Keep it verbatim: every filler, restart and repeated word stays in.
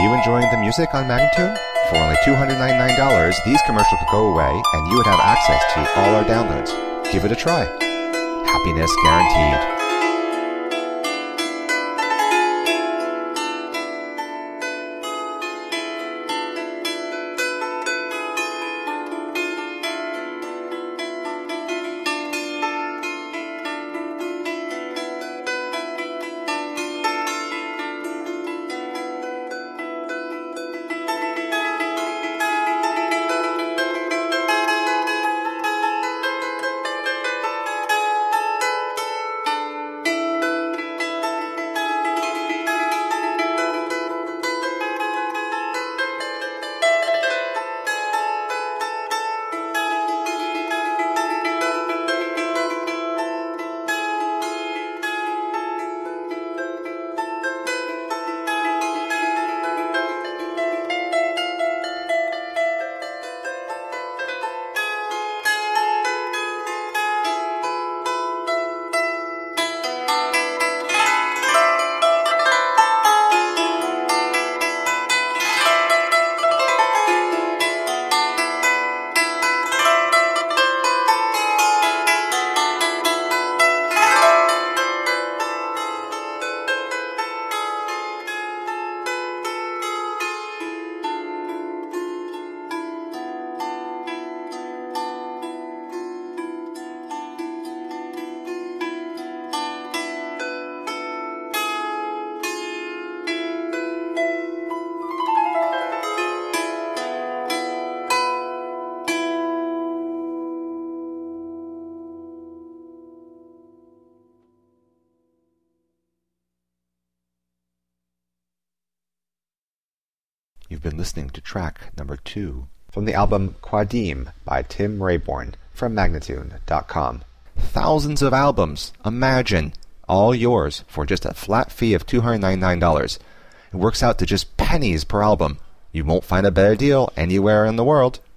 you enjoying the music on Magnatune? For only two hundred ninety-nine dollars, these commercials could go away and you would have access to all our downloads. Give it a try. Happiness guaranteed. You've been listening to track number two from the album Quadim by Tim Rayborn from Magnatune dot com. Thousands of albums, imagine, all yours for just a flat fee of two hundred ninety-nine dollars. It works out to just pennies per album. You won't find a better deal anywhere in the world.